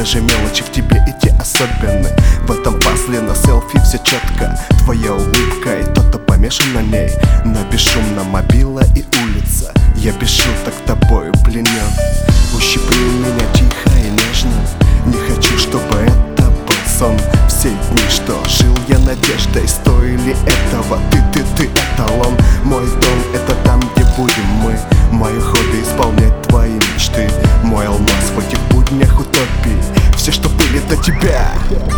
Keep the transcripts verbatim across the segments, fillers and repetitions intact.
Даже мелочи в тебе и те особенны. В этом пазле на селфи все четко. Твоя улыбка и тот-то помешан на ней. На бесшумном мобила и улица. Я без шуток тобою пленен. Ущипни меня тихо и нежно. Не хочу, чтобы это был сон. Все дни, что жил я надеждой, стоили этого. Ты, ты, ты эталон. Мой дом — это там, где будем мы. Мои ходы исполнять твои мечты. Мой алмаз в этих буднях утопии. Все, что были до тебя,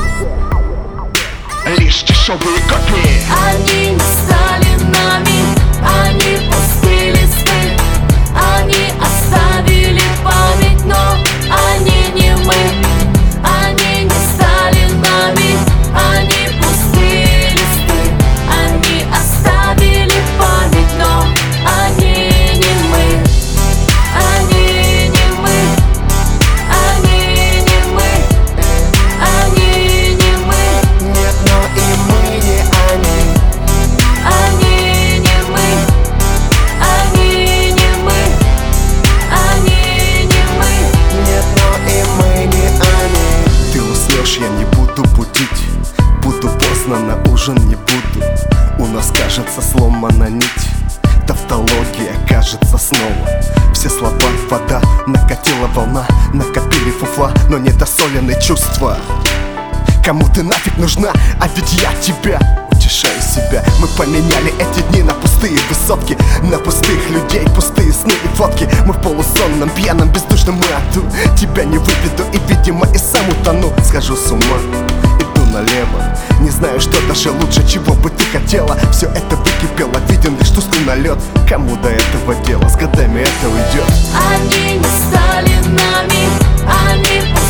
лишь дешевые копии. Они не стали нами, они пустые листы. Они оставили память, но они не мы. Они не стали нами, они пустые листы. Они оставили память, но они не мы. Они не мы, они не мы, они не мы. Нет, но и мы не они. Они не мы, они не мы, они не мы. Нет, но и мы не они. Ты уснешь, я не буду будить. Буду поздно, на ужин не буду. У нас, кажется, сломана нить. Тавтология, кажется, снова. Все слова вода, накатила волна. Накопили фуфла, но недосолены чувства. Кому ты нафиг нужна, а ведь я тебя утешаю себя. Мы поменяли эти дни на пустые высотки, на пустых людей, пустые сны и фотки. Мы в полусонном, пьяном, бездушном аду. Тебя не выведу и, видимо, и сам утону. Схожу с ума, иду налево. Не знаю, что даже лучше, чего бы ты хотела. Все это выкипело, виден лишь тусклый налет. Кому до этого дела, с годами это уйдет. Они не стали нами, они пустые.